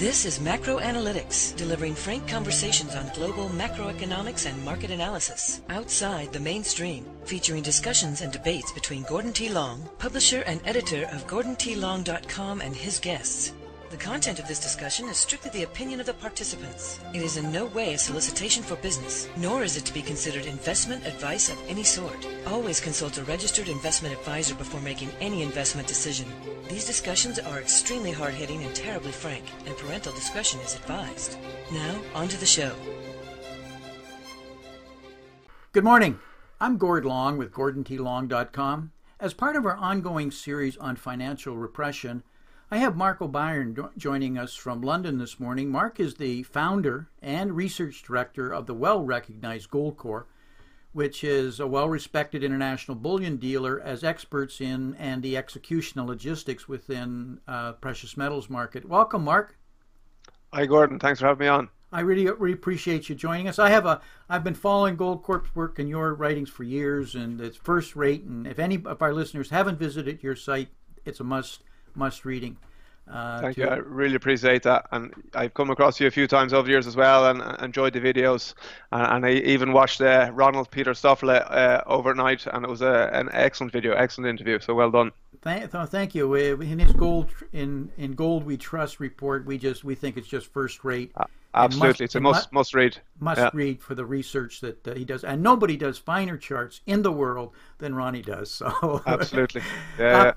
This is Macro Analytics, delivering frank conversations on global macroeconomics and market analysis, outside the mainstream, featuring discussions and debates between Gordon T. Long, publisher and editor of GordonTLong.com, and his guests. The content of this discussion is strictly the opinion of the participants. It is in no way a solicitation for business, nor is it to be considered investment advice of any sort. Always consult a registered investment advisor before making any investment decision. These discussions are extremely hard-hitting and terribly frank, and parental discretion is advised. Now, on to the show. Good morning. I'm Gord Long with GordonTLong.com. As part of our ongoing series on financial repression, I have Mark O'Brien joining us from London this morning. Mark is the founder and research director of the well-recognized Goldcorp, which is a well-respected international bullion dealer as experts in and the executional logistics within precious metals market. Welcome, Mark. Hi, Gordon. Thanks for having me on. I really appreciate you joining us. I've been following Goldcorp's work and your writings for years, and it's first rate. And if any of our listeners haven't visited your site, it's a must reading. Thank you. I really appreciate that, and I've come across you a few times over the years as well, and enjoyed the videos. And I even watched Ronald Peter Stoffel overnight, and it was an excellent video, excellent interview. So well done. Thank you. In his in Gold We Trust report, we think it's just first rate. Absolutely, it's a must read. Read for the research that he does, and nobody does finer charts in the world than Ronnie does. So absolutely, yeah.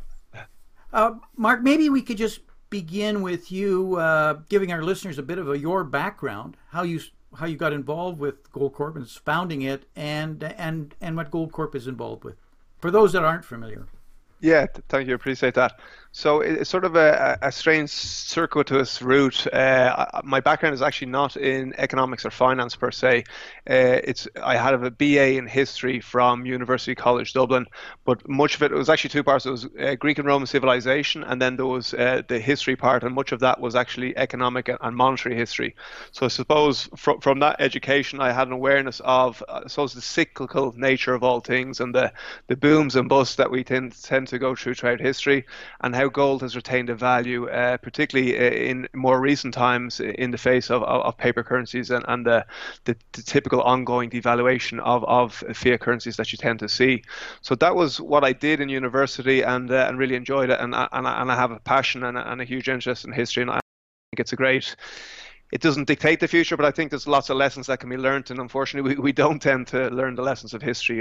Mark, maybe we could just begin with you giving our listeners a bit of your background, how you got involved with Goldcorp and founding it, and what Goldcorp is involved with, for those that aren't familiar. Yeah, thank you. Appreciate that. So it's sort of a strange circuitous route. My background is actually not in economics or finance per se. I had a BA in history from University College Dublin, but much of it was actually two parts. It was Greek and Roman civilization, and then there was the history part, and much of that was actually economic and monetary history. So I suppose from that education, I had an awareness of, the cyclical nature of all things, and the booms and busts that we tend to go through throughout history, and how gold has retained a value, particularly in more recent times in the face of paper currencies and the typical ongoing devaluation of fiat currencies that you tend to see. So that was what I did in university, and really enjoyed it, and I have a passion and a huge interest in history, and I think it's it doesn't dictate the future, but I think there's lots of lessons that can be learned, and unfortunately we don't tend to learn the lessons of history,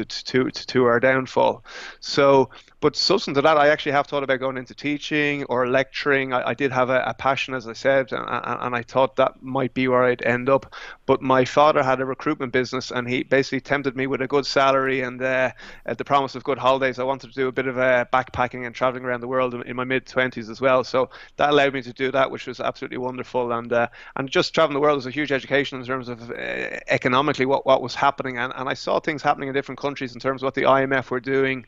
to our downfall. So, but subsequent to that, I actually have thought about going into teaching or lecturing. I did have a passion, as I said, and I thought that might be where I'd end up. But my father had a recruitment business, and he basically tempted me with a good salary and the promise of good holidays. I wanted to do a bit of backpacking and traveling around the world in my mid-20s as well. So that allowed me to do that, which was absolutely wonderful. And just traveling the world was a huge education in terms of economically what was happening. And I saw things happening in different countries in terms of what the IMF were doing,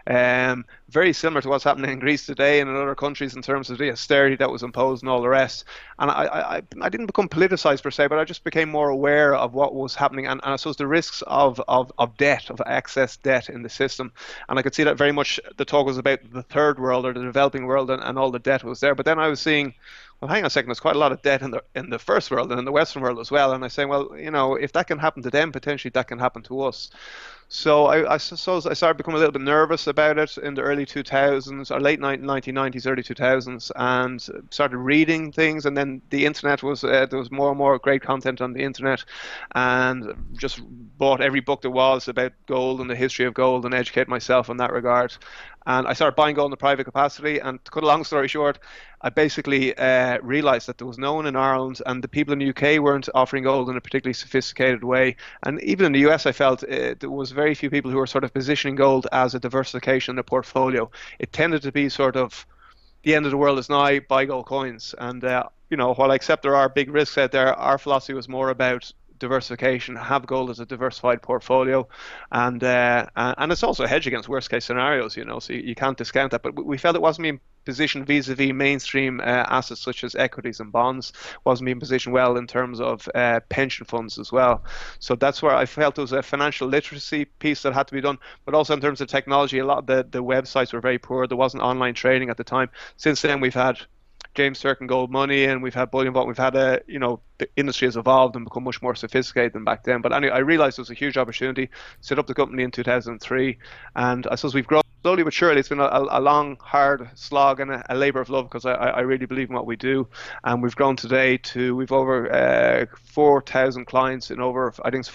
very similar to what's happening in Greece today and in other countries in terms of the austerity that was imposed and all the rest. And I didn't become politicized per se, but I just became more aware of what was happening, and I suppose the risks of debt, of excess debt in the system. And I could see that very much the talk was about the third world or the developing world, and all the debt was there. But then I was seeing, well, hang on a second, there's quite a lot of debt in the first world and in the Western world as well. And I say, well, if that can happen to them, potentially that can happen to us. So I suppose I started becoming a little bit nervous about it in the early 2000s, or late 1990s, early 2000s, and started reading things. And then the internet was, there was more and more great content on the internet, and just bought every book there was about gold and the history of gold and educate myself in that regard. And I started buying gold in a private capacity, and to cut a long story short, I basically realized that there was no one in Ireland, and the people in the UK weren't offering gold in a particularly sophisticated way. And even in the US, I felt there was very few people who were sort of positioning gold as a diversification in their portfolio. It tended to be sort of the end of the world is nigh, buy gold coins. And, while I accept there are big risks out there, our philosophy was more about diversification, have gold as a diversified portfolio, and it's also a hedge against worst case scenarios, so you can't discount that. But we felt it wasn't being positioned vis-a-vis mainstream assets such as equities and bonds, wasn't being positioned well in terms of pension funds as well. So that's where I felt there was a financial literacy piece that had to be done, but also in terms of technology, a lot of the websites were very poor. There wasn't online trading at the time. Since then, we've had James Turk and Gold Money, and we've had bullion vault. We've had the industry has evolved and become much more sophisticated than back then. But anyway, I realized it was a huge opportunity. Set up the company in 2003, and I suppose we've grown slowly but surely. It's been a long, hard slog and a labor of love, because I really believe in what we do. And we've grown today to, we've over 4,000 clients in over, I think it's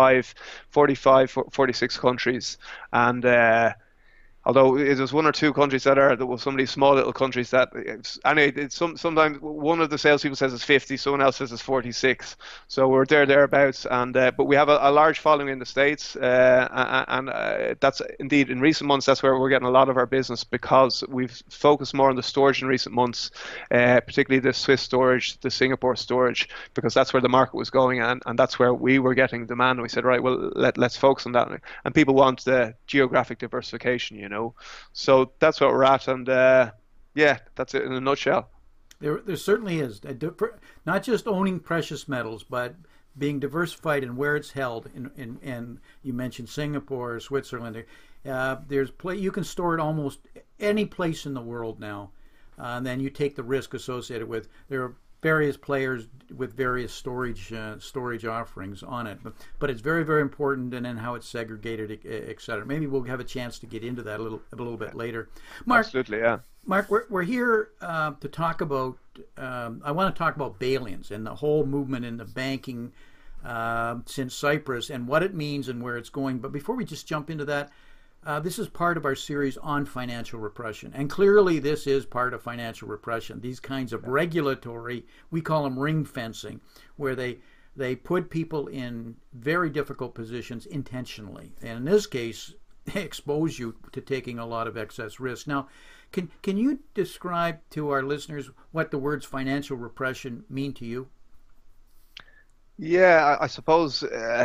46 countries. And although there's one or two countries there were some of these small little countries that, anyway, sometimes one of the salespeople says it's 50, someone else says it's 46. So we're thereabouts, and but we have a large following in the States, and that's indeed in recent months. That's where we're getting a lot of our business, because we've focused more on the storage in recent months, particularly the Swiss storage, the Singapore storage, because that's where the market was going, and that's where we were getting demand. And we said, right, well, let's focus on that. And people want the geographic diversification, So that's where we're at, and that's it in a nutshell. There certainly is, not just owning precious metals, but being diversified in where it's held. And you mentioned Singapore, Switzerland. You can store it almost any place in the world now, and then you take the risk associated with. There are various players with various storage offerings on it, but it's very, very important, and then how it's segregated, etc. Maybe we'll have a chance to get into that a little bit later. Mark, absolutely, yeah. Mark, we're here to talk about. I want to talk about bail-ins and the whole movement in the banking since Cyprus and what it means and where it's going. But before we just jump into that. This is part of our series on financial repression. And clearly this is part of financial repression. These kinds of regulatory, we call them ring fencing, where they put people in very difficult positions intentionally. And in this case, they expose you to taking a lot of excess risk. Now, can you describe to our listeners what the words financial repression mean to you? Yeah, I suppose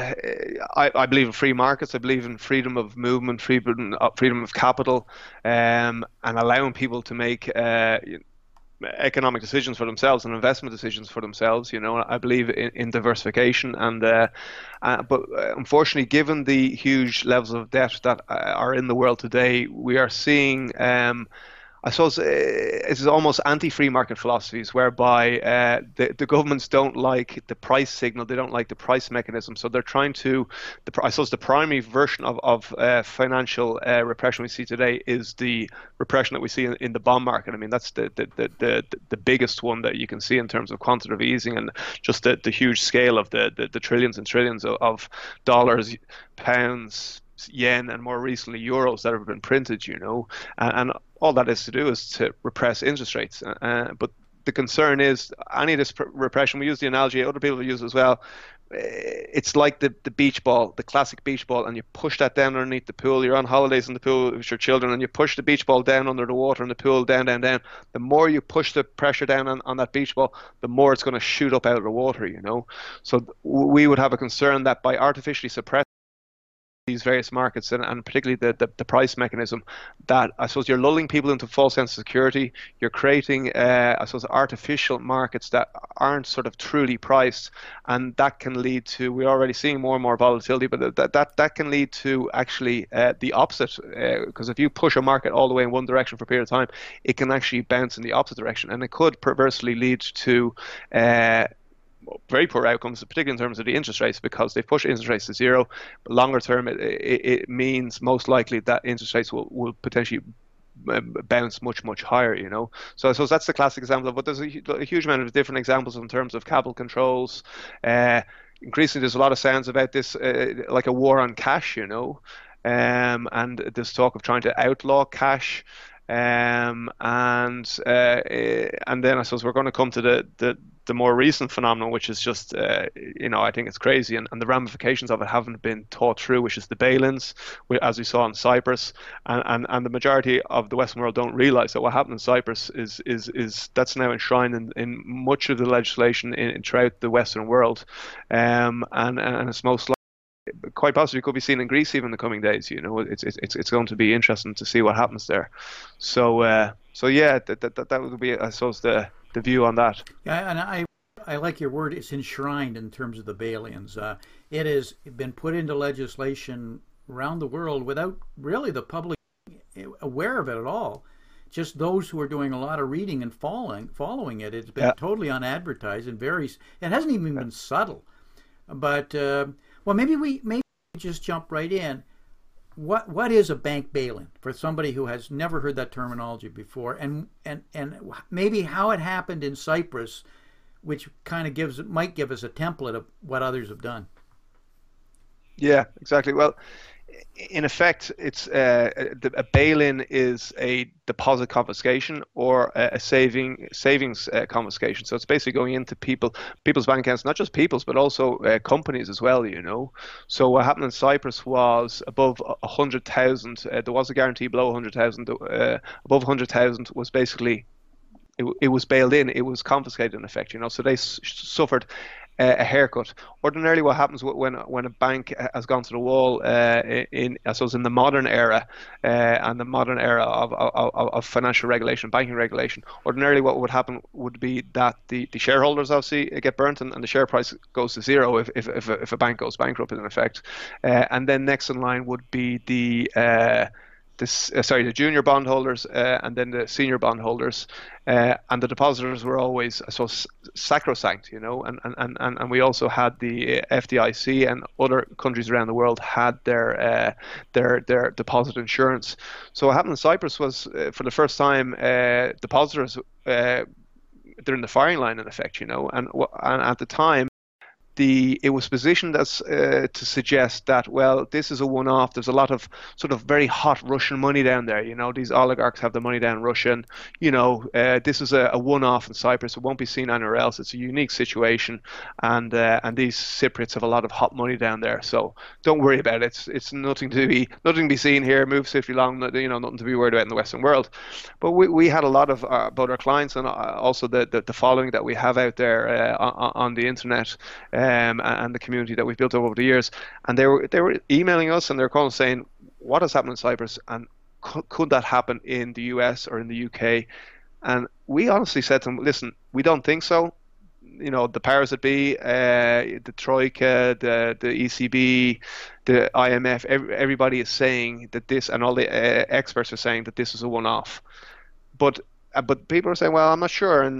I believe in free markets. I believe in freedom of movement, freedom of capital, and allowing people to make economic decisions for themselves and investment decisions for themselves. I believe in diversification, and but unfortunately, given the huge levels of debt that are in the world today, we are seeing. I suppose it's almost anti-free market philosophies, whereby the governments don't like the price signal, they don't like the price mechanism, so they're trying to. I suppose the primary version of financial repression we see today is the repression that we see in the bond market. I mean, that's the biggest one that you can see in terms of quantitative easing, and just the huge scale of the trillions and trillions of dollars, pounds, yen, and more recently euros that have been printed, and all that is to do is to repress interest rates. But the concern is any of this repression, we use the analogy, other people use it as well, it's like the beach ball, the classic beach ball, and you push that down underneath the pool. You're on holidays in the pool with your children, and you push the beach ball down under the water in the pool, down, down, down. The more you push the pressure down on that beach ball, the more it's going to shoot up out of the water, So we would have a concern that by artificially suppressing these various markets, and particularly the price mechanism, that I suppose you're lulling people into false sense of security. You're creating, I suppose, artificial markets that aren't sort of truly priced, and that can lead to, we're already seeing more and more volatility, but that can lead to actually the opposite, because if you push a market all the way in one direction for a period of time, it can actually bounce in the opposite direction, and it could perversely lead to very poor outcomes, particularly in terms of the interest rates, because they push interest rates to zero. But longer term, it means most likely that interest rates will potentially bounce much higher, So I suppose that's the classic example. But there's a huge amount of different examples in terms of capital controls. Increasingly, there's a lot of sounds about this, like a war on cash, and this talk of trying to outlaw cash. And then I suppose we're going to come to the more recent phenomenon, which is just I think it's crazy, and the ramifications of it haven't been thought through, which is the bail-ins, as we saw in Cyprus, and the majority of the Western world don't realize that what happened in Cyprus is that's now enshrined in much of the legislation throughout the Western world, and it's most likely, quite possibly, could be seen in Greece even in the coming days. It's going to be interesting to see what happens there. So yeah, that would be, I suppose, the view on that. Yeah, and I like your word. It's enshrined in terms of the bail-ins. It has been put into legislation around the world without really the public aware of it at all. just those who are doing a lot of reading and following it. It's been totally unadvertised and it hasn't even been subtle. But well, maybe we just jump right in. What is a bank bail-in for somebody who has never heard that terminology before, and maybe how it happened in Cyprus, which kind of might give us a template of what others have done. Yeah, exactly. Well, in effect, it's a bail-in is a deposit confiscation or a savings confiscation. So it's basically going into people's bank accounts, not just people's, but also companies as well. So what happened in Cyprus was above 100,000. There was a guarantee below 100,000. Above 100,000 was basically it was bailed in. It was confiscated in effect. So they suffered a haircut. Ordinarily, what happens when a bank has gone to the wall in the modern era and the modern era of financial regulation, banking regulation, ordinarily what would happen would be that the shareholders obviously get burnt and the share price goes to zero if a bank goes bankrupt in effect, and then next in line would be the junior bondholders and then the senior bondholders, and the depositors were always, I suppose, sacrosanct, and we also had the FDIC, and other countries around the world had their deposit insurance. So what happened in Cyprus was, for the first time, depositors, they're in the firing line in effect, and at the time, it was positioned as to suggest that, well, this is a one-off. There's a lot of sort of very hot Russian money down there. These oligarchs have the money down Russian. This is a one-off in Cyprus. It won't be seen anywhere else. It's a unique situation, and these Cypriots have a lot of hot money down there. So don't worry about it. It's nothing to be seen here. Move swiftly along. Nothing to be worried about in the Western world. But we had a lot of both our clients and also the following that we have out there on the internet. And the community that we've built up over the years, and they were emailing us and they're calling saying, what has happened in Cyprus, and could that happen in the US or in the UK? And we honestly said to them, listen, we don't think so. The powers that be, the Troika, the ECB, the IMF, everybody is saying that this, and all the experts are saying that this is a one-off. But people are saying, well, I'm not sure, and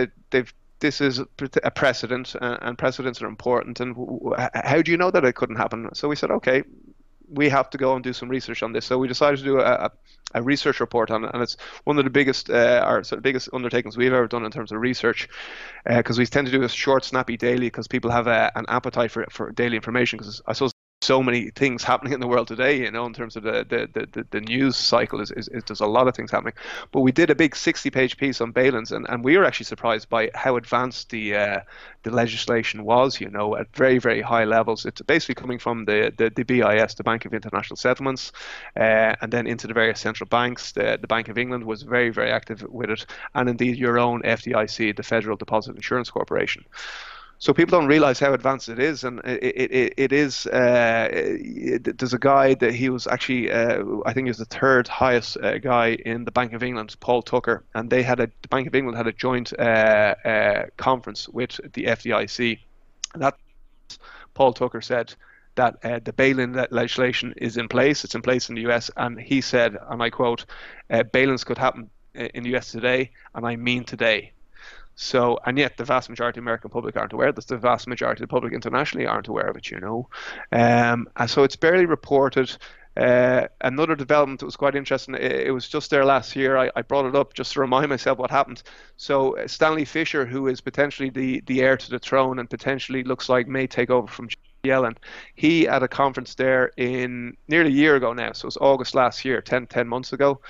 this is a precedent, and precedents are important. And how do you know that it couldn't happen? So we said, okay, we have to go and do some research on this. So we decided to do a research report on it, and it's one of the biggest biggest undertakings we've ever done in terms of research, because we tend to do a short, snappy daily, because people have an appetite for daily information. Because I suppose so many things happening in the world today, in terms of the news cycle is there's a lot of things happening. But we did a big 60-page piece on bail-ins, and we were actually surprised by how advanced the legislation was, at very, very high levels. It's basically coming from the BIS, the Bank of International Settlements, and then into the various central banks. The Bank of England was very, very active with it, and indeed your own FDIC, the Federal Deposit Insurance Corporation. So people don't realize how advanced it is, and it is. There's a guy that he was actually, I think he was the third highest guy in the Bank of England, Paul Tucker, and the Bank of England had a joint conference with the FDIC. And that Paul Tucker said that the bail-in legislation is in place. It's in place in the US, and he said, and I quote, "Bail-ins could happen in the US today, and I mean today." So, and yet the vast majority of the American public aren't aware of this. The vast majority of the public internationally aren't aware of it, and so it's barely reported. Another development that was quite interesting, it was just there last year, I brought it up just to remind myself what happened. So Stanley Fischer, who is potentially the heir to the throne and potentially looks like may take over from Yellen, he had a conference there in nearly a year ago now, so it was August last year, 10 months ago.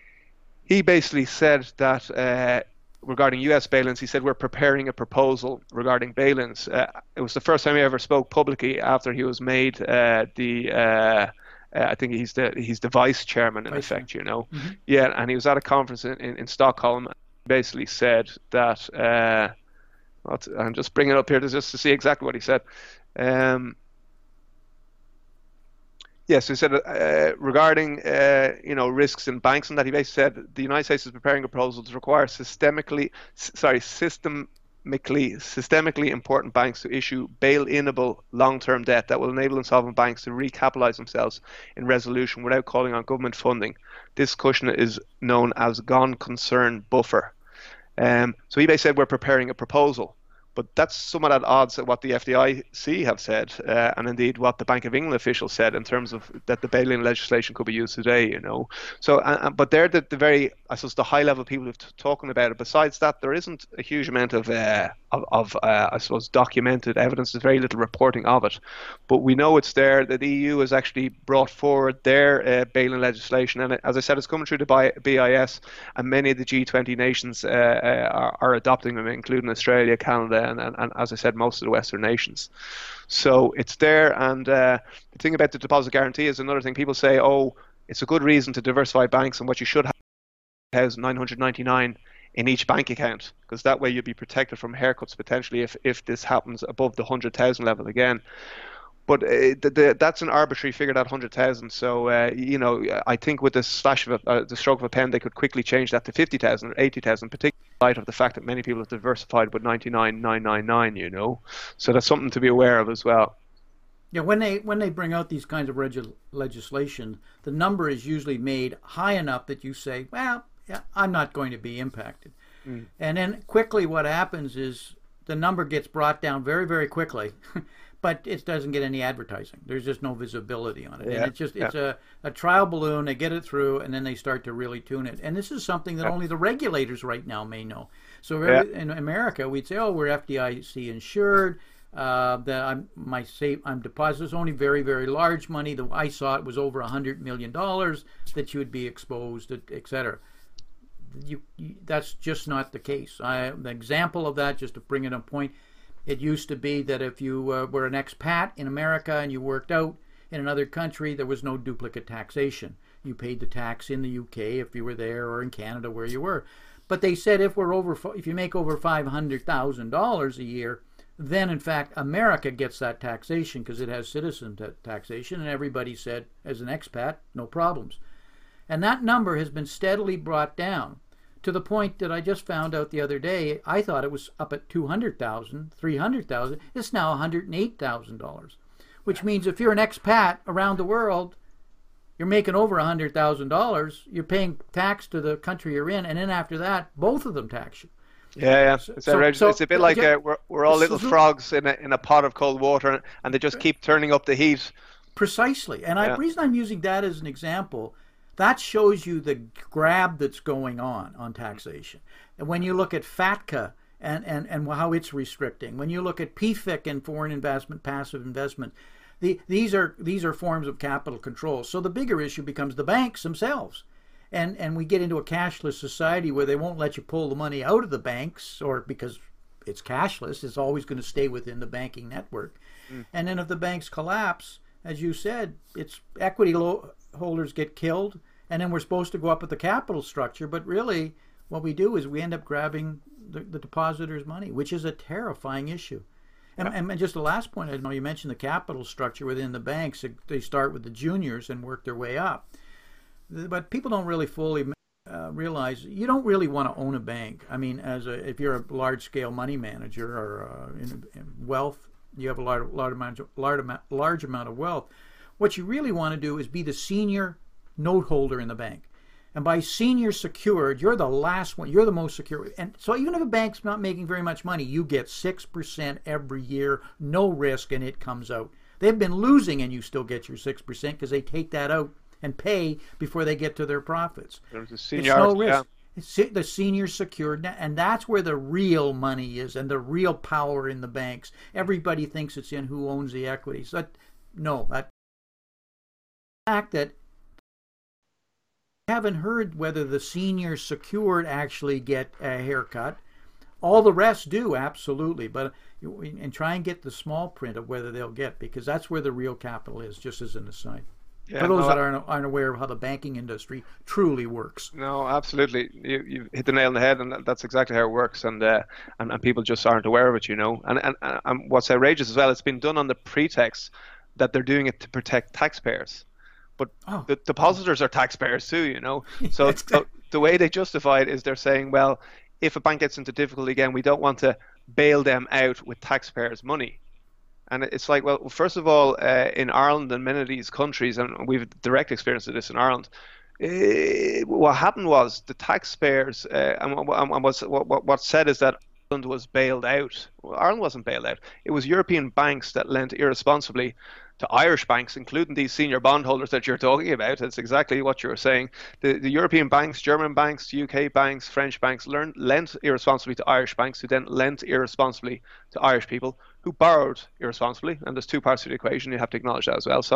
He basically said that regarding US bail-ins, he said, we're preparing a proposal regarding bail-ins. It was the first time he ever spoke publicly after he was made I think he's the vice chairman in effect, Mm-hmm. Yeah, and he was at a conference in Stockholm. Basically said that, I'm just bringing it up here just to see exactly what he said. Yes, he said regarding risks in banks, and that he basically said the United States is preparing a proposal to require systematic systemically important banks to issue bail-inable long-term debt that will enable insolvent banks to recapitalize themselves in resolution without calling on government funding. This cushion is known as gone concern buffer. So eBay said we're preparing a proposal, but that's somewhat at odds with what the FDIC have said, and indeed what the Bank of England officials said in terms of that the bail-in legislation could be used today, you know. So, but they're the very, I suppose, the high-level people who've talking about it. Besides that, there isn't a huge amount of I suppose, documented evidence. There's very little reporting of it, but we know it's there. That the EU has actually brought forward their bail-in legislation, and as I said, it's coming through the BIS, and many of the G20 nations are adopting them, including Australia, Canada, and as I said, most of the Western nations. So it's there, and the thing about the deposit guarantee is another thing. People say, oh, it's a good reason to diversify banks, and what you should have is 999 in each bank account, because that way you'll be protected from haircuts potentially if this happens above the 100,000 level again. But that's an arbitrary figure, that 100,000. So you know, I think with the the stroke of a pen, they could quickly change that to 50,000 or 80,000, particularly in light of the fact that many people have diversified with 99,999. You know, so that's something to be aware of as well. Yeah, when they bring out these kinds of legislation, the number is usually made high enough that you say, well, yeah, I'm not going to be impacted. And then quickly what happens is the number gets brought down very, very quickly, but it doesn't get any advertising. There's just no visibility on it. And it's a trial balloon. They get it through, and then they start to really tune it. And this is something that only the regulators right now may know. So in America, we'd say, oh, we're FDIC insured. That I'm deposits only very, very large money. I saw it was over $100 million that you would be exposed, et cetera. That's just not the case. The example of that, just to bring it on point, it used to be that if you were an expat in America and you worked out in another country, there was no duplicate taxation. You paid the tax in the UK if you were there, or in Canada where you were. But they said if you make over $500,000 a year, then in fact America gets that taxation because it has citizen taxation, and everybody said as an expat, no problems. And that number has been steadily brought down to the point that I just found out the other day. I thought it was up at $200,000, $300,000. It's now $108,000, which means if you're an expat around the world, you're making over $100,000. You're paying tax to the country you're in, and then after that, both of them tax you. Yeah. It's a bit like we're all little frogs in a pot of cold water, and they just keep turning up the heat. Precisely. And the reason I'm using that as an example, that shows you the grab that's going on taxation. And when you look at FATCA and how it's restricting, when you look at PFIC and foreign investment, passive investment, these are forms of capital control. So the bigger issue becomes the banks themselves. And we get into a cashless society where they won't let you pull the money out of the banks, or because it's cashless, it's always going to stay within the banking network. And then if the banks collapse, as you said, it's equity holders get killed, and then we're supposed to go up with the capital structure, but really what we do is we end up grabbing the depositors' money, which is a terrifying issue. And just the last point, I know you mentioned the capital structure within the banks. They start with the juniors and work their way up. But people don't really fully realize you don't really want to own a bank. I mean, if you're a large-scale money manager or in wealth, you have a large amount of wealth. What you really want to do is be the senior note holder in the bank. And by senior secured, you're the last one. You're the most secure. And so even if a bank's not making very much money, you get 6% every year, no risk, and it comes out. They've been losing, and you still get your 6% because they take that out and pay before they get to their profits. There's a seniority, it's no risk. It's the senior secured, and that's where the real money is and the real power in the banks. Everybody thinks it's in who owns the equities. The fact that I haven't heard whether the senior secured actually get a haircut. All the rest do, absolutely, but and try and get the small print of whether they'll get, because that's where the real capital is, just as an aside. Yeah, for those that aren't aware of how the banking industry truly works. No, absolutely. You hit the nail on the head, and that's exactly how it works. And people just aren't aware of it, you know. And what's outrageous as well, it's been done on the pretext that they're doing it to protect taxpayers. But the depositors are taxpayers too, you know. So the way they justify it is they're saying, well, if a bank gets into difficulty again, we don't want to bail them out with taxpayers' money. And it's like, well, first of all, in Ireland and many of these countries, and we've direct experience of this in Ireland, what happened was the taxpayers, and what's said is that Ireland was bailed out. Well, Ireland wasn't bailed out. It was European banks that lent irresponsibly to Irish banks, including these senior bondholders that you're talking about. That's exactly what you were saying. The European banks, German banks, UK banks, French banks lent irresponsibly to Irish banks, who then lent irresponsibly to Irish people who borrowed irresponsibly. And there's two parts to the equation. You have to acknowledge that as well.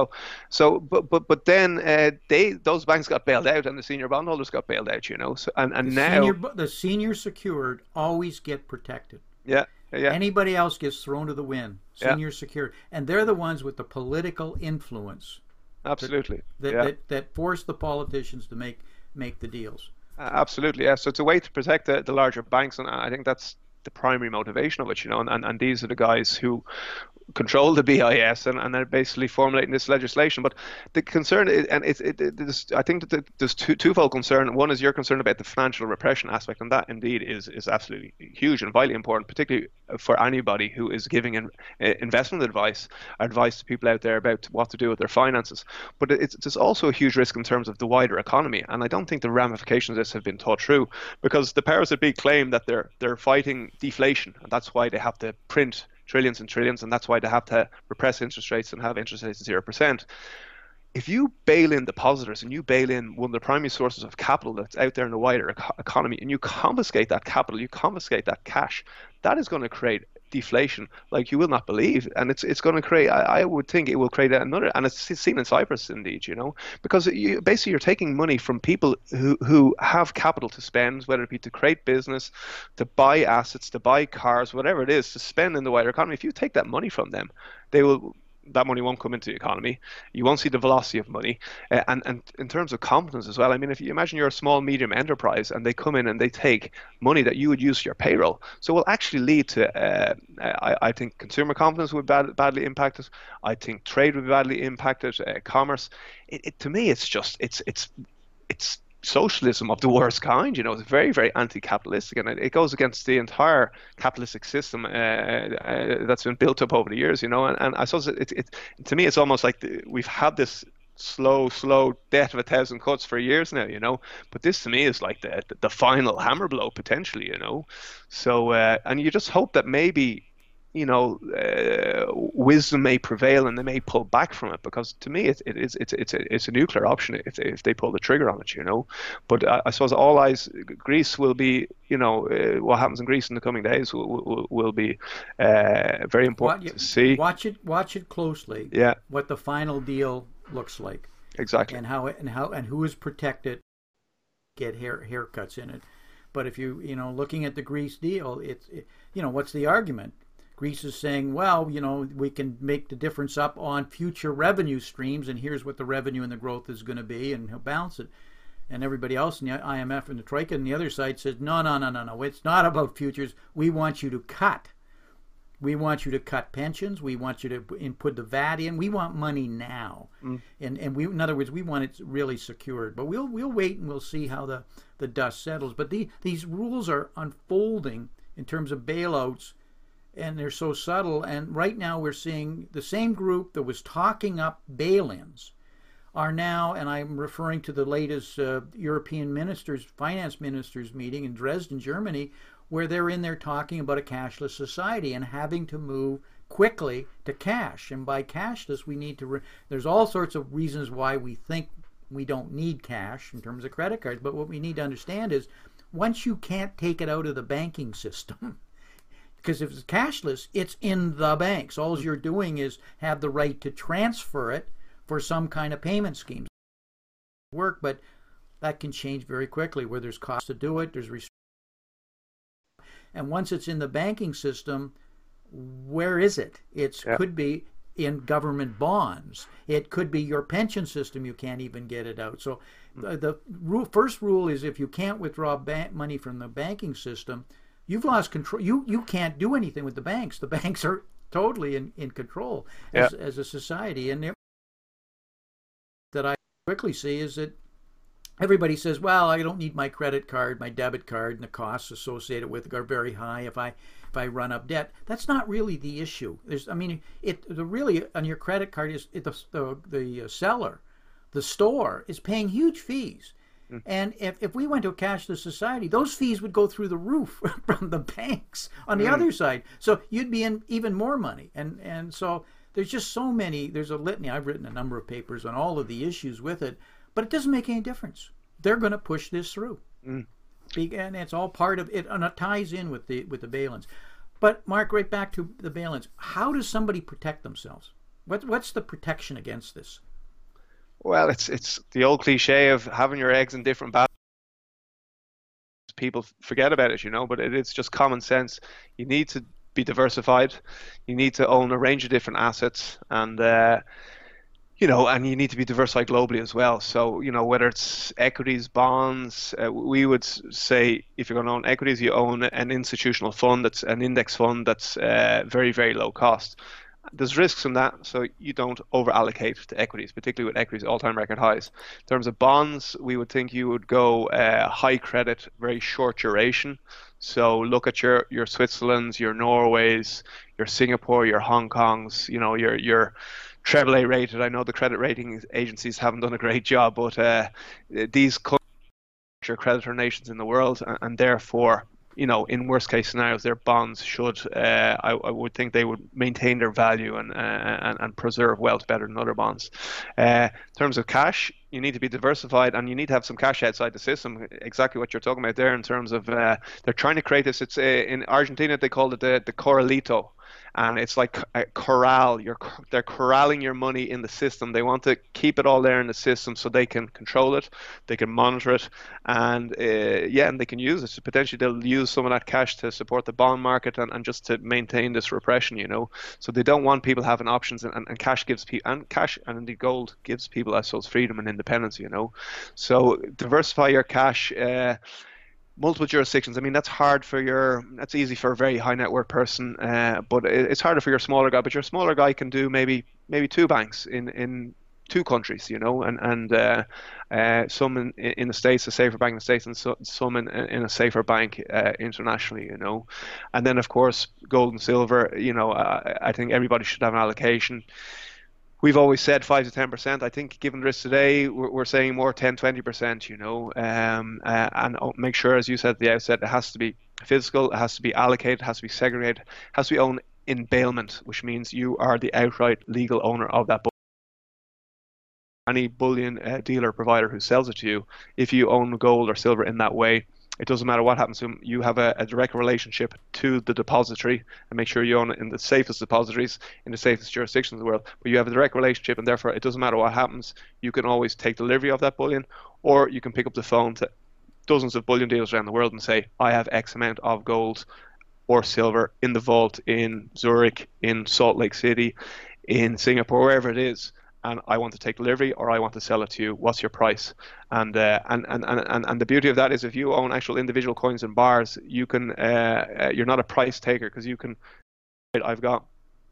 But then those banks got bailed out, and the senior bondholders got bailed out. So now the senior secured always get protected. Yeah. Yeah. Anybody else gets thrown to the wind. Senior secured, and they're the ones with the political influence. Absolutely. That force the politicians to make the deals. Absolutely. Yeah. So it's a way to protect the larger banks, and I think that's the primary motivation of it. And these are the guys who control the BIS, and they're basically formulating this legislation. But the concern is, and I think that there's twofold concern. One is you're concerned about the financial repression aspect, and that indeed is absolutely huge and vitally important, particularly for anybody who is giving investment advice to people out there about what to do with their finances. But there's also a huge risk in terms of the wider economy, and I don't think the ramifications of this have been thought through, because the powers that be claim that they're fighting deflation, and that's why they have to print trillions and trillions, and that's why they have to repress interest rates and have interest rates at 0%. If you bail in depositors and you bail in one of the primary sources of capital that's out there in the wider economy, and you confiscate that capital, you confiscate that cash, that is going to create deflation like you will not believe, and it's going to create. I would think it will create another, and it's seen in Cyprus indeed, because basically you're taking money from people who have capital to spend, whether it be to create business, to buy assets, to buy cars, whatever it is, to spend in the wider economy. If you take that money from them, that money won't come into the economy. You won't see the velocity of money. And in terms of confidence as well, I mean, if you imagine you're a small, medium enterprise and they come in and they take money that you would use for your payroll, so it will actually lead to, I think, consumer confidence would be badly impacted. I think trade would be badly impacted, commerce. To me, it's just, it's socialism of the worst kind. It's very, very anti-capitalistic, and it goes against the entire capitalistic system that's been built up over the years. And I suppose it to me, it's almost like we've had this slow death of 1,000 cuts for years now. But this to me is like the final hammer blow potentially. So and you just hope that maybe wisdom may prevail and they may pull back from it, because to me it's a nuclear option if they pull the trigger on it. But I suppose all eyes, Greece will be, what happens in Greece in the coming days will be very important to see. Watch it closely. Yeah. What the final deal looks like. Exactly. And who is protected, get haircuts in it. But if looking at the Greece deal, what's the argument? Greece is saying, well, we can make the difference up on future revenue streams, and here's what the revenue and the growth is going to be, and he'll balance it. And everybody else in the IMF and the Troika and the other side says, no, it's not about futures. We want you to cut. We want you to cut pensions. We want you to put the VAT in. We want money now. And we, in other words, we want it really secured. But we'll wait and we'll see how the dust settles. But these rules are unfolding in terms of bailouts, and they're so subtle. And right now we're seeing the same group that was talking up bail-ins are now, and I'm referring to the latest European finance ministers meeting in Dresden, Germany, where they're in there talking about a cashless society and having to move quickly to cash. And by cashless, we need to, there's all sorts of reasons why we think we don't need cash in terms of credit cards. But what we need to understand is, once you can't take it out of the banking system, because if it's cashless, it's in the banks. All you're doing is have the right to transfer it for some kind of payment scheme. But that can change very quickly, where there's cost to do it, there's restrictions. And once it's in the banking system, where is it? It could be in government bonds. It could be your pension system. You can't even get it out. So the first rule is, if you can't withdraw money from the banking system, you've lost control. You can't do anything with the banks. The banks are totally in control as a society. And that I quickly see is that everybody says, well, I don't need my credit card, my debit card, and the costs associated with it are very high if I run up debt. That's not really the issue. Really on your credit card is the seller, the store is paying huge fees. And if we went to a cashless society, those fees would go through the roof from the banks on the other side. So you'd be in even more money. And so there's just so many, there's a litany. I've written a number of papers on all of the issues with it, but it doesn't make any difference. They're going to push this through. And it's all part of it, and it ties in with the bail-ins. But Mark, right back to the bail-ins, how does somebody protect themselves? What's the protection against this? Well, it's the old cliche of having your eggs in different baskets. People forget about it, but it's just common sense. You need to be diversified. You need to own a range of different assets, and and you need to be diversified globally as well. So, whether it's equities, bonds, we would say if you're going to own equities, you own an institutional fund that's an index fund that's very, very low cost. There's risks in that, so you don't over allocate to equities, particularly with equities all-time record highs. In terms of bonds, we would think you would go high credit, very short duration. So look at your Switzerlands, your Norways, your Singapore, your Hong Kongs, your AAA rated. I know the credit rating agencies haven't done a great job, but these countries are creditor nations in the world, and therefore, in worst case scenarios, their bonds should, I would think they would maintain their value and preserve wealth better than other bonds. In terms of cash, you need to be diversified, and you need to have some cash outside the system. Exactly what you're talking about there in terms of they're trying to create this. It's in Argentina, they call it the corralito. And it's like a corral. They're corralling your money in the system. They want to keep it all there in the system so they can control it, they can monitor it, and and they can use it. Potentially, they'll use some of that cash to support the bond market and just to maintain this repression. So they don't want people having options, and cash gives people, and cash and indeed gold gives people, I suppose, freedom and independence. So diversify your cash. Multiple jurisdictions. I mean, that's easy for a very high net worth person, but it's harder for your smaller guy. But your smaller guy can do maybe two banks in two countries, and some in the States, a safer bank in the States, and some in a safer bank internationally, And then, of course, gold and silver, I think everybody should have an allocation. We've always said 5 to 10%. I think given the risk today, we're saying more 10, 20%, and make sure, as you said at the outset, it has to be physical, it has to be allocated, it has to be segregated, it has to be owned in bailment, which means you are the outright legal owner of that bullion. Any bullion dealer provider who sells it to you, if you own gold or silver in that way, it doesn't matter what happens to them. You have a direct relationship to the depository, and make sure you own it in the safest depositories, in the safest jurisdictions in the world. But you have a direct relationship, and therefore it doesn't matter what happens. You can always take delivery of that bullion, or you can pick up the phone to dozens of bullion dealers around the world and say, I have X amount of gold or silver in the vault in Zurich, in Salt Lake City, in Singapore, wherever it is, and I want to take delivery, or I want to sell it to you. What's your price? And the beauty of that is, if you own actual individual coins and bars, you can you're not a price taker, because you can. I've got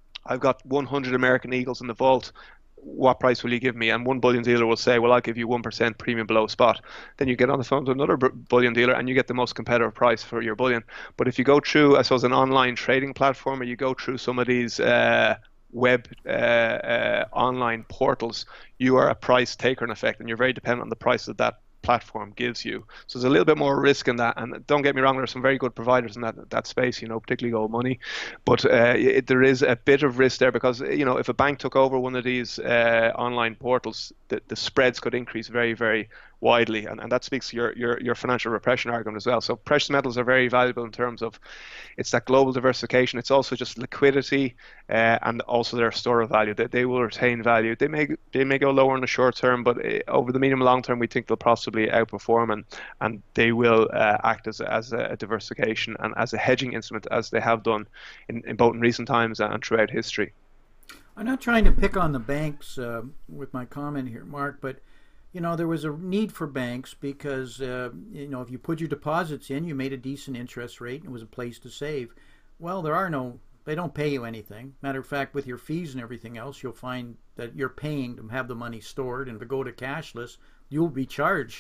100 American Eagles in the vault. What price will you give me? And one bullion dealer will say, well, I'll give you 1% premium below spot. Then you get on the phone to another bullion dealer and you get the most competitive price for your bullion. But if you go through, I suppose, an online trading platform, or you go through some of these web online portals, you are a price taker in effect, and you're very dependent on the price that platform gives you. So there's a little bit more risk in that, and don't get me wrong, there are some very good providers in that space, particularly Gold Money, but there is a bit of risk there, because if a bank took over one of these online portals, the spreads could increase very, very widely, and that speaks to your financial repression argument as well. So precious metals are very valuable in terms of it's that global diversification. It's also just liquidity, and also their store of value. They will retain value. They may go lower in the short term, but over the medium and long term, we think they'll possibly outperform, and they will act as a diversification and as a hedging instrument, as they have done in both in recent times and throughout history. I'm not trying to pick on the banks with my comment here, Mark, but there was a need for banks because, if you put your deposits in, you made a decent interest rate and it was a place to save. Well, they don't pay you anything. Matter of fact, with your fees and everything else, you'll find that you're paying to have the money stored. And to go to cashless, you'll be charged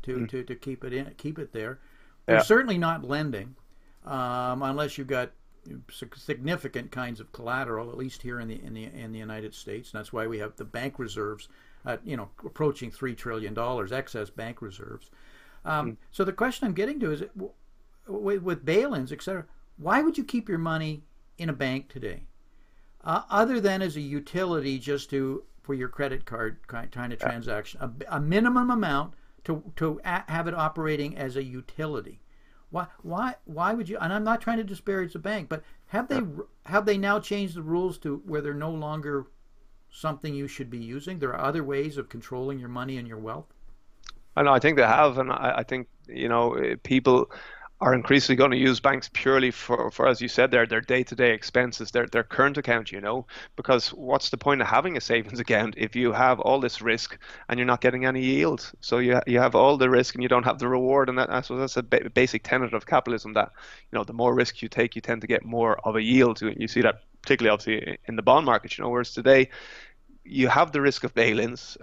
to keep it there. They're certainly not lending unless you've got significant kinds of collateral, at least here in the United States. And that's why we have the bank reserves at, approaching $3 trillion, excess bank reserves. So the question I'm getting to is, with bail-ins, etc., why would you keep your money in a bank today, other than as a utility, just for your credit card kind of transaction, a minimum amount to have it operating as a utility? Why would you? And I'm not trying to disparage the bank, but have they now changed the rules to where they're no longer something you should be using? There are other ways of controlling your money and your wealth. I think they have, and I think people are increasingly going to use banks purely for as you said, their day-to-day expenses, their current account, because what's the point of having a savings account if you have all this risk and you're not getting any yield? So you have all the risk and you don't have the reward, and that's a basic tenet of capitalism, that the more risk you take, you tend to get more of a yield. You see that particularly obviously in the bond market, whereas today you have the risk of bail-ins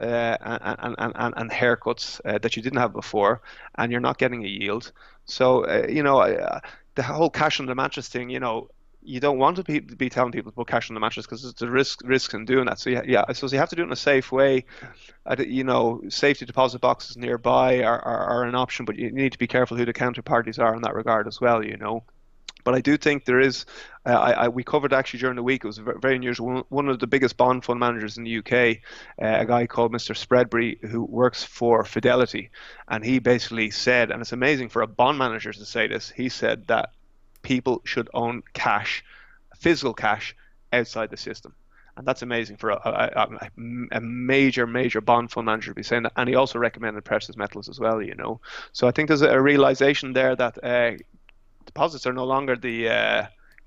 and haircuts that you didn't have before, and you're not getting a yield. So, the whole cash on the mattress thing, you don't want to be telling people to put cash on the mattress because it's a risk in doing that. So, I suppose you have to do it in a safe way. Safety deposit boxes nearby are an option, but you need to be careful who the counterparties are in that regard as well, But I do think there is, we covered actually during the week, it was very unusual, one of the biggest bond fund managers in the UK, a guy called Mr. Spreadbury, who works for Fidelity. And he basically said, and it's amazing for a bond manager to say this, he said that people should own cash, physical cash, outside the system. And that's amazing for a major bond fund manager to be saying that. And he also recommended precious metals as well, So I think there's a realization there that deposits are no longer the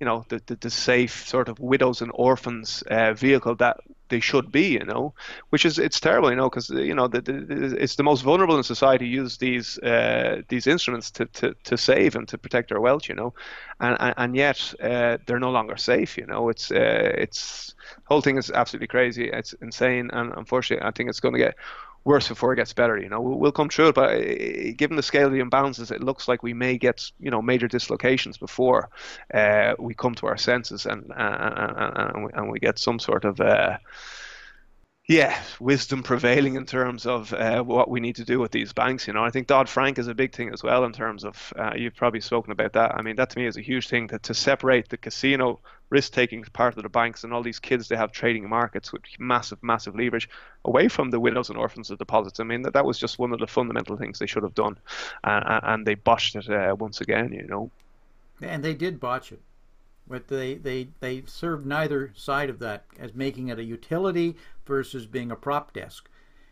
safe sort of widows and orphans vehicle that they should be, which is, it's terrible, because it's the most vulnerable in society use these instruments to save and to protect their wealth, and yet they're no longer safe, it's the whole thing is absolutely crazy. It's insane, and unfortunately I think it's going to get worse before it gets better. We'll come through it, but given the scale of the imbalances, it looks like we may get major dislocations before we come to our senses and we get some sort of wisdom prevailing in terms of what we need to do with these banks. I think Dodd-Frank is a big thing as well in terms of, you've probably spoken about that. I mean, that to me is a huge thing, to separate the casino risk-taking part of the banks and all these kids they have trading markets with massive leverage away from the widows and orphans of deposits. I mean, that was just one of the fundamental things they should have done, and they botched it once again, And they did botch it. But they served neither side of that, as making it a utility versus being a prop desk,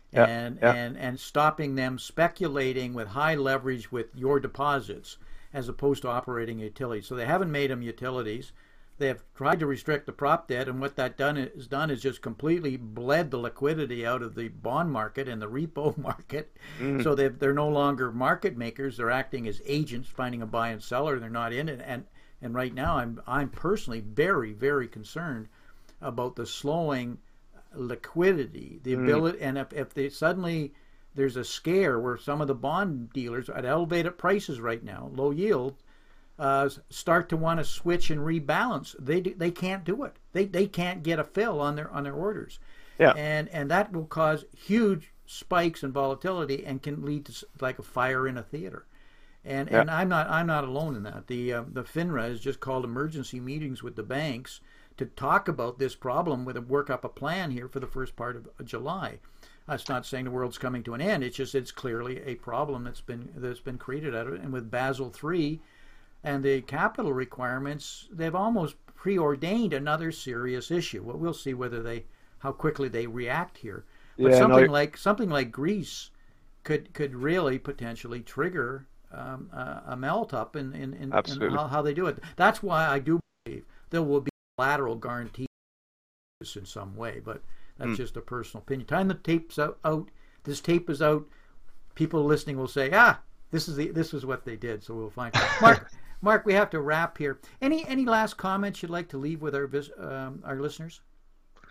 and stopping them speculating with high leverage with your deposits as opposed to operating a utility. So they haven't made them utilities. They have tried to restrict the prop debt, and what that has done is just completely bled the liquidity out of the bond market and the repo market. So they're no longer market makers. They're acting as agents, finding a buy and seller. They're not in it. And right now, I'm personally very, very concerned about the slowing liquidity, the ability, and if they suddenly there's a scare where some of the bond dealers at elevated prices right now, low yield, start to want to switch and rebalance. They can't do it. They can't get a fill on their orders. And that will cause huge spikes in volatility and can lead to like a fire in a theater. And I'm not alone in that. The FINRA has just called emergency meetings with the banks to talk about this problem, with work up a plan here for the first part of July. That's not saying the world's coming to an end. It's clearly a problem that's been created out of it. And with Basel III and the capital requirements, they've almost preordained another serious issue. Well, we'll see how quickly they react here. But something like Greece could really potentially trigger a melt up in how they do it. That's why I do believe there will be collateral guarantee in some way, but that's just a personal opinion. Time the tape's out, this tape is out, people listening will say, this is what they did. So we'll find Mark, we have to wrap here. Any last comments you'd like to leave with our listeners?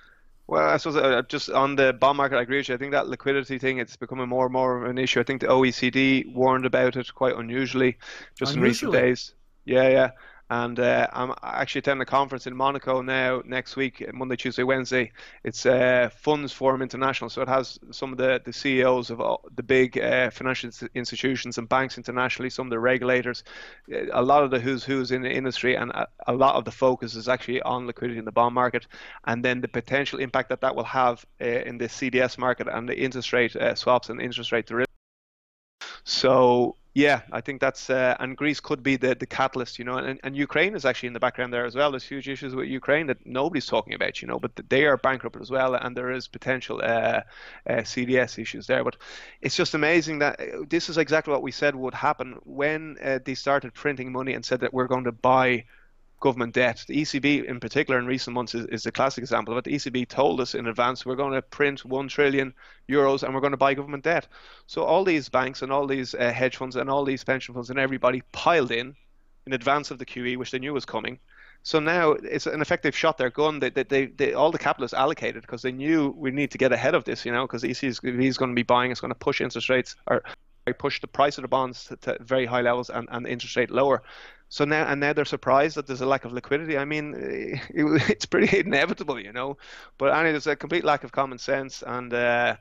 Well, I suppose just on the bond market, I agree with you. I think that liquidity thing, it's becoming more and more of an issue. I think the OECD warned about it quite unusually just in recent Unusually. days. Yeah, yeah. And I'm actually attending a conference in Monaco now next week, Monday, Tuesday, Wednesday. It's Funds Forum International, so it has some of the CEOs of all the big financial institutions and banks internationally, some of the regulators, a lot of the who's in the industry, and a lot of the focus is actually on liquidity in the bond market, and then the potential impact that that will have in the CDS market and the interest rate swaps and interest rate derivatives. So yeah, I think that's and Greece could be the catalyst, and Ukraine is actually in the background there as well. There's huge issues with Ukraine that nobody's talking about, but they are bankrupt as well, and there is potential CDS issues there. But it's just amazing that this is exactly what we said would happen when they started printing money and said that we're going to buy government debt. The ECB in particular in recent months is a classic example of it. The ECB told us in advance we're going to print 1 trillion euros and we're going to buy government debt. So all these banks and all these hedge funds and all these pension funds and everybody piled in advance of the QE, which they knew was coming. So now it's an effective shot their gun. They all the capital is allocated because they knew we need to get ahead of this, because the ECB is going to be buying. It's going to push interest rates or push the price of the bonds to very high levels and the interest rate lower. So now they're surprised that there's a lack of liquidity. I mean, it's pretty inevitable, But anyway, there's a complete lack of common sense, and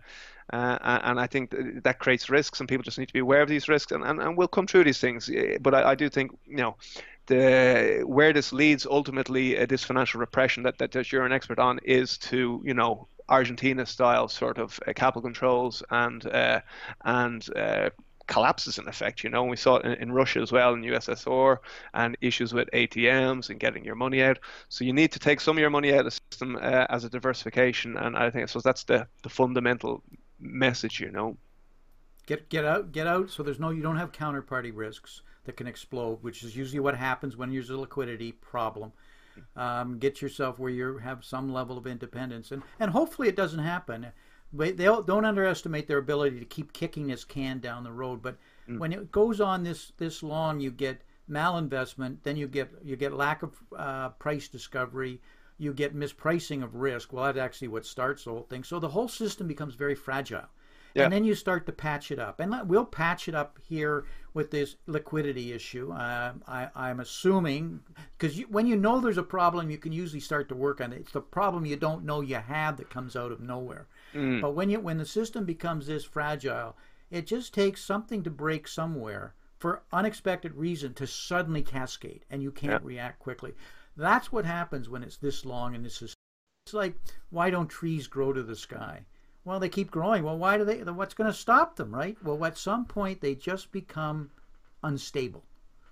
I think that creates risks, and people just need to be aware of these risks, and we'll come through these things. But I do think, where this leads ultimately, this financial repression that you're an expert on, is to, Argentina-style sort of capital controls and collapses in effect. We saw it in Russia as well, in USSR, and issues with ATMs and getting your money out. So you need to take some of your money out of the system as a diversification, and I think that's the fundamental message. Get out. So you don't have counterparty risks that can explode, which is usually what happens when there's a liquidity problem. Get yourself where you have some level of independence, and hopefully it doesn't happen. They don't underestimate their ability to keep kicking this can down the road. But when it goes on this long, you get malinvestment, then you get lack of price discovery, you get mispricing of risk. Well, that's actually what starts the whole thing. So the whole system becomes very fragile. Yeah. And then you start to patch it up. And we'll patch it up here with this liquidity issue. I'm assuming, because when you know there's a problem, you can usually start to work on it. It's the problem you don't know you have that comes out of nowhere. But when the system becomes this fragile, it just takes something to break somewhere for unexpected reason to suddenly cascade, and you can't react quickly. That's what happens when it's this long and this is. It's like, why don't trees grow to the sky? Well, they keep growing. Well, why do they? What's going to stop them, right? Well, at some point they just become unstable,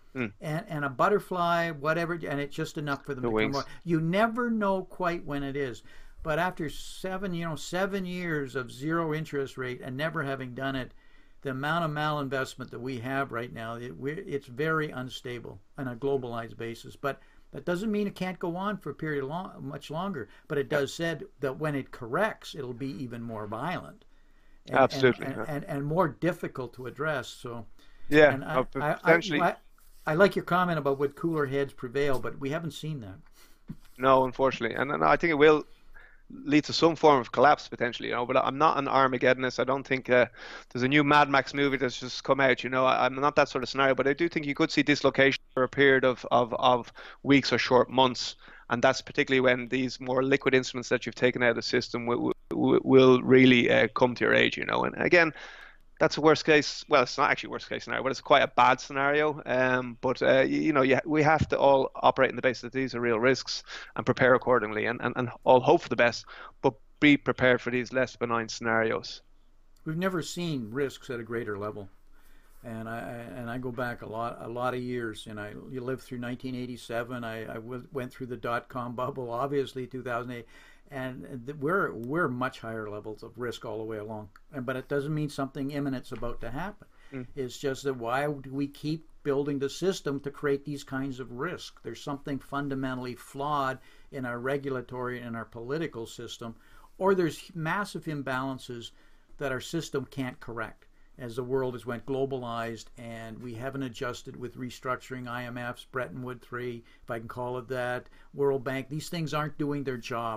and a butterfly, whatever, and it's just enough for them to come. You never know quite when it is, but after 7 years of zero interest rate and never having done it, the amount of malinvestment that we have right now, it's very unstable on a globalized basis, but. That doesn't mean it can't go on for a period much longer, but it does said that when it corrects, it'll be even more violent, absolutely, and more difficult to address. So, yeah, and potentially. I like your comment about would cooler heads prevail, but we haven't seen that. No, unfortunately, and I think it will lead to some form of collapse potentially, but I'm not an Armageddonist. I don't think there's a new Mad Max movie that's just come out, I'm not that sort of scenario, but I do think you could see dislocation for a period of weeks or short months, and that's particularly when these more liquid instruments that you've taken out of the system will really come to your aid, and again, that's a worst case. Well, it's not actually worst case scenario, but it's quite a bad scenario. But we have to all operate in the basis that these are real risks and prepare accordingly, and all hope for the best, but be prepared for these less benign scenarios. We've never seen risks at a greater level, and I go back a lot of years, and you lived through 1987. I went through the .com bubble, obviously 2008. And we're much higher levels of risk all the way along, but it doesn't mean something imminent's about to happen. It's just that why do we keep building the system to create these kinds of risk? There's something fundamentally flawed in our regulatory and our political system, or there's massive imbalances that our system can't correct as the world has went globalized, and we haven't adjusted with restructuring, IMFs, Bretton Woods 3, if I can call it that, World Bank. These things aren't doing their job.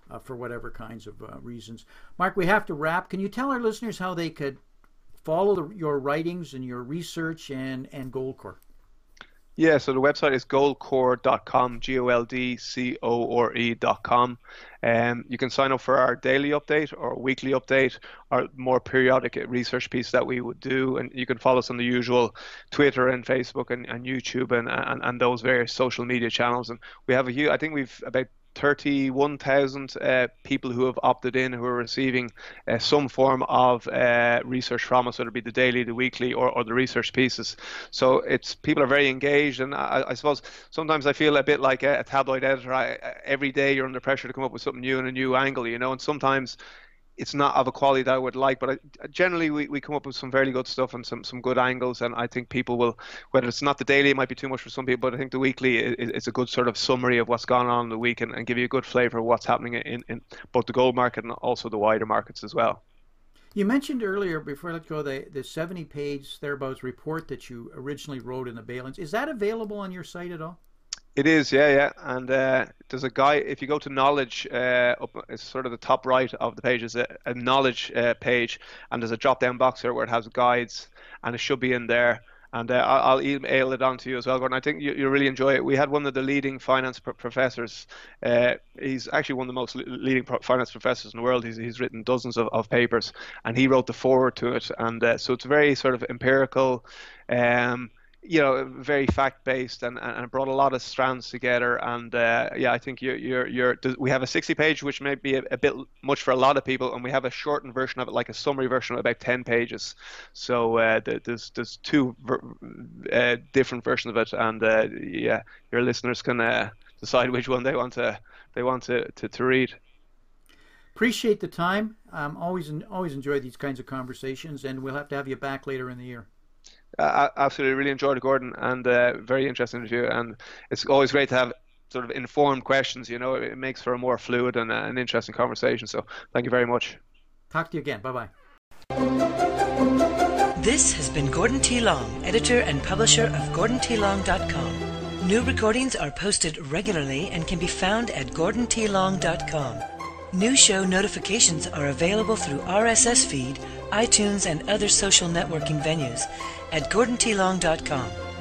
for whatever kinds of reasons. Mark, we have to wrap. Can you tell our listeners how they could follow your writings and your research and Goldcore? Yeah, so the website is goldcore.com, GOLDCORE.com. You can sign up for our daily update or weekly update or more periodic research piece that we would do. And you can follow us on the usual Twitter and Facebook and YouTube and those various social media channels. And we have I think we've about 31,000 people who have opted in, who are receiving some form of research from us, whether it be the daily, the weekly, or the research pieces. So people are very engaged, and I suppose sometimes I feel a bit like a tabloid editor. Every day you're under pressure to come up with something new and a new angle, and sometimes it's not of a quality that I would like, but generally we come up with some fairly good stuff and some good angles, and I think people will, whether it's not the daily, it might be too much for some people, but I think the weekly is a good sort of summary of what's gone on in the week and give you a good flavour of what's happening in both the gold market and also the wider markets as well. You mentioned earlier, before I let go, the 70-page thereabouts report that you originally wrote in the Bailins. Is that available on your site at all? It is, yeah. And there's a guy, if you go to knowledge, it's sort of the top right of the page is a knowledge page, and there's a drop-down box here where it has guides, and it should be in there. And I'll email it on to you as well, Gordon. I think you'll really enjoy it. We had one of the leading finance professors. He's actually one of the most leading finance professors in the world. He's written dozens of papers, and he wrote the foreword to it. And so it's very sort of empirical, very fact-based, and brought a lot of strands together. And I think we have a 60-page, which may be a bit much for a lot of people, and we have a shortened version of it, like a summary version of about 10 pages. So there's two different versions of it, and your listeners can decide which one they want to read. Appreciate the time. Always enjoy these kinds of conversations, and we'll have to have you back later in the year. Absolutely, really enjoyed it, Gordon, and very interesting interview. And it's always great to have sort of informed questions. It makes for a more fluid and an interesting conversation. So thank you very much. Talk to you again. Bye-bye. This has been Gordon T. Long, editor and publisher of GordonTLong.com. New recordings are posted regularly and can be found at GordonTLong.com. New show notifications are available through RSS feed, iTunes, and other social networking venues at GordonTLong.com.